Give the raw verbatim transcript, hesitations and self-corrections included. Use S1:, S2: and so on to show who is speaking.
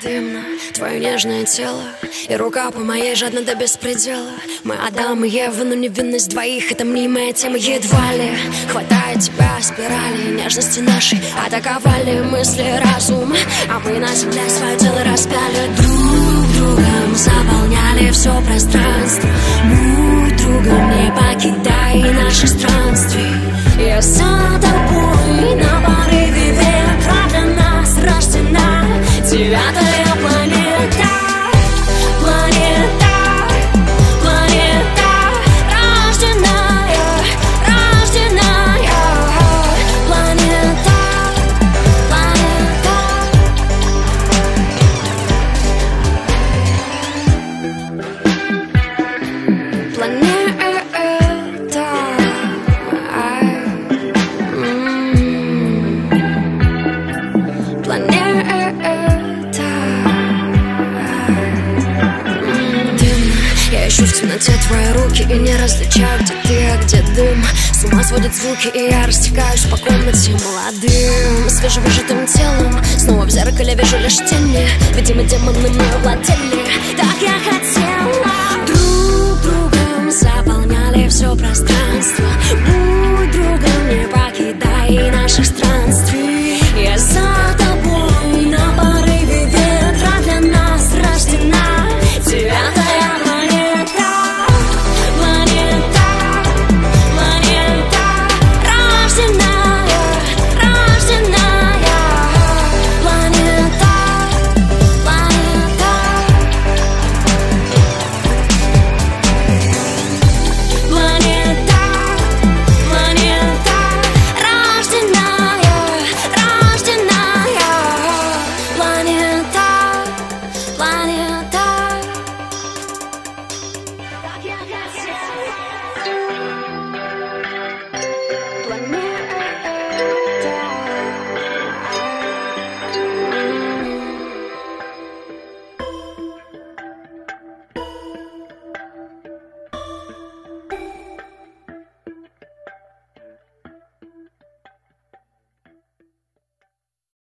S1: дымно твое нежное тело, и рука по моей жадна до беспредела. Мы Адам и Ева, но невинность двоих — это мнимая тема. Едва ли хватает тебя спирали нежности нашей, атаковали мысли, разум, а мы на земле свое тело распяли. Друг другом заполняли все пространство. Будь другом, не покидай наших странствий. Я за тобой на порыве ветра, для нас рождена девятая планета. Планета, планета, рожденная, рожденная планета, планета. Планета, я ищу в темноте твои руки и не различаю, где ты, а где дым. С ума сводят звуки, и я растекаюсь по комнате молодым, свежевыжатым телом. Снова в зеркале вижу лишь тени, видимо, демоны мною владели. Так я хотела. Друг другом заполняли все пространство. Будь другом, не покидай наших странствий. Я за тобой на порыве ветра, для нас рождена девятая планета. Планета, планета, рожденная, рожденная планета, планета. Планета, планета, рожденная, рожденная планета, планета. Так я хотела. Планета.